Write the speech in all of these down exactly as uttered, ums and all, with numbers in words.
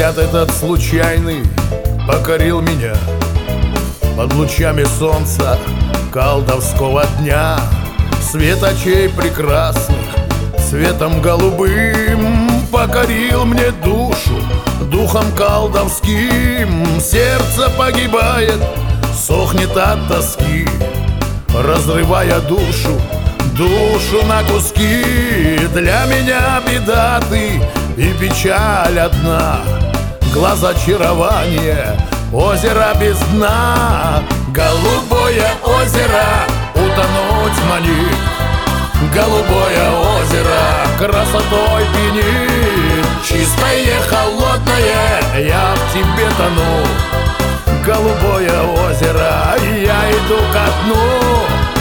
Взгляд этот случайный покорил меня под лучами солнца колдовского дня. Свет очей прекрасных цветом голубым покорил мне душу духом колдовским. Сердце погибает, сохнет от тоски, разрывая душу, душу на куски. Для меня беда ты и печаль одна, глаз очарования, озеро без дна. Голубое озеро утонуть манит, голубое озеро красотой пьянит. Чистое, холодное, я в тебе тону. Голубое озеро, я иду ко дну.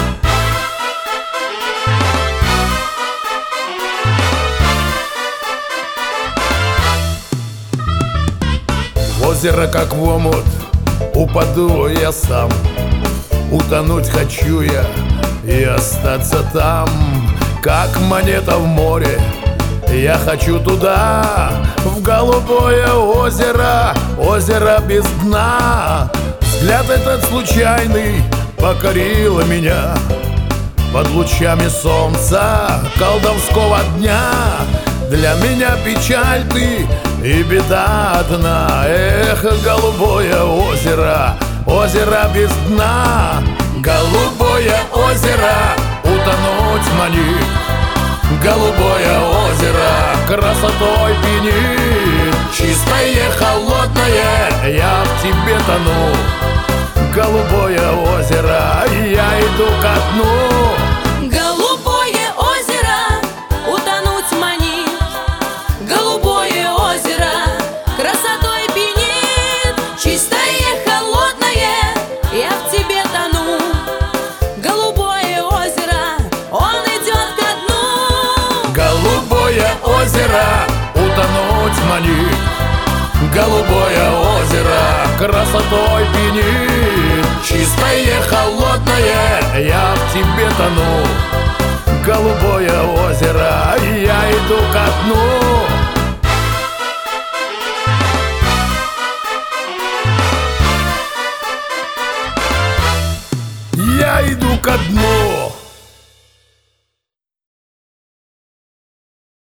В озеро, как в омут, упаду я сам. Утонуть хочу я и остаться там, как монета в море. Я хочу туда, в голубое озеро, озеро без дна. Взгляд этот случайный покорил меня под лучами солнца колдовского дня. Для меня печаль ты и беда одна. Эх, голубое озеро, озеро без дна. Голубое озеро утонуть манит, голубое озеро красотой пьянит. Чистое, холодное, я в тебе тону. Голубое озеро, я иду ко дну. Голубое озеро утонуть манит, голубое озеро красотой пьянит. Чистое, холодное, я в тебе тону. Голубое озеро, он идет ко дну. Голубое озеро утонуть манит, голубое озеро красотой пьянит. Чистое, холодное, я в тебе тону. Голубое озеро, я иду ко дну.